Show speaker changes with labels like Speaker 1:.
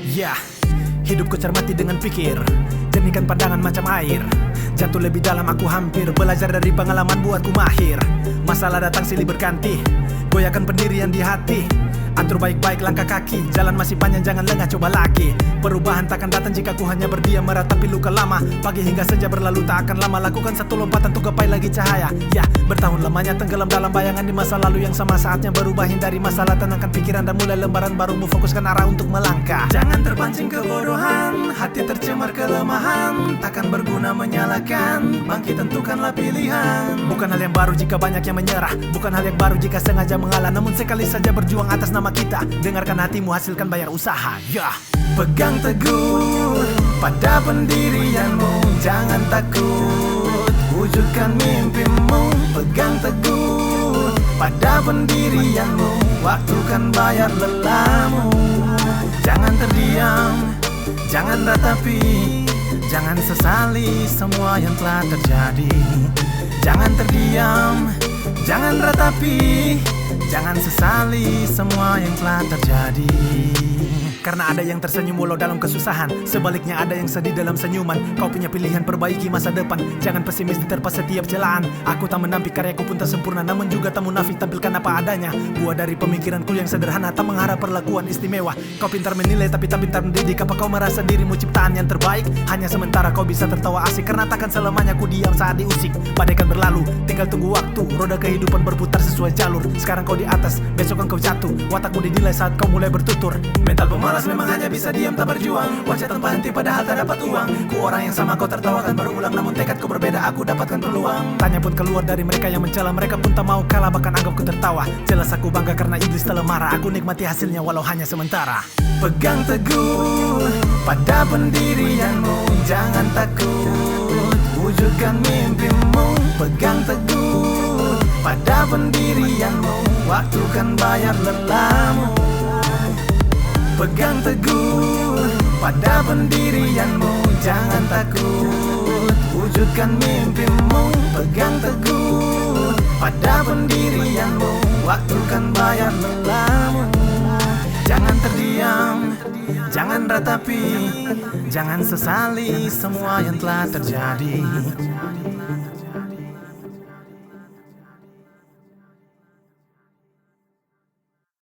Speaker 1: Ya, hidupku cermati dengan pikir, jernihkan pandangan macam air. Jatuh lebih dalam aku hampir, belajar dari pengalaman buatku mahir. Masalah datang silih berganti, goyahkan pendirian di hati. Atur baik-baik langkah kaki, jalan masih panjang jangan lengah coba lagi. Perubahan takkan datang jika ku hanya berdiam meratapi luka lama. Pagi hingga senja berlalu tak akan lama, lakukan satu lompatan untuk gapai lagi cahaya. Ya, bertahun lamanya tenggelam dalam bayangan di masa lalu yang sama. Saatnya berubah, hindari masalah, tenangkan pikiran dan mulai lembaran baru. Fokuskan arah untuk melangkah. Jangan terpancing kebodohan, hati tercemar kelemahan. Takkan berguna menyalahkan, bangkit tentukanlah pilihan. Bukan hal yang baru jika banyak yang menyerah, bukan hal yang baru jika sengaja mengalah. Namun sekali saja berjuang atas nama kita. Dengarkan hatimu, hasilkan bayar usaha. Ya, pegang teguh pada pendirianmu, jangan takut, wujudkan mimpimu. Pegang teguh pada pendirianmu, waktu kan bayar lelahmu. Jangan terdiam, jangan ratapi, jangan sesali semua yang telah terjadi. Jangan terdiam, jangan ratapi, jangan sesali semua yang telah terjadi. Karena ada yang tersenyum walau dalam kesusahan, sebaliknya ada yang sedih dalam senyuman. Kau punya pilihan, perbaiki masa depan. Jangan pesimis diterpa setiap celaan. Aku tak menampik, karyaku pun tak sempurna, namun juga tak munafik, tampilkan apa adanya. Buah dari pemikiranku yang sederhana, tak mengharap perlakuan istimewa. Kau pintar menilai tapi tak pintar mendidik. Apa kau merasa dirimu ciptaan yang terbaik? Hanya sementara kau bisa tertawa asik, karena takkan selamanya ku diam saat diusik. Badai kan berlalu, tinggal tunggu waktu. Roda kehidupan berputar sesuai jalur. Sekarang kau di atas, besok kan kau jatuh. Watakmu dinilai saat kau mulai bertutur. Mental pemalas memang hanya bisa diam tak berjuang. Wajah tanpa henti padahal tak dapat uang. Ku orang yang sama kau tertawakan berulang, namun tekadku berbeda, aku dapatkan peluang. Tanya pun keluar dari mereka yang mencela, mereka pun tak mau kalah, bahkan anggapku tertawa. Jelas aku bangga karena iblis telah marah, aku nikmati hasilnya walau hanya sementara. Pegang teguh pada pendirianmu, jangan takut, wujudkan mimpimu. Pegang teguh pada pendirianmu, waktu kan bayar lelahmu. Pegang teguh pada pendirianmu, jangan takut, wujudkan mimpimu. Pegang teguh pada pendirianmu, waktu kan bayar lelahmu. Jangan terdiam, jangan ratapi, jangan sesali semua yang telah terjadi.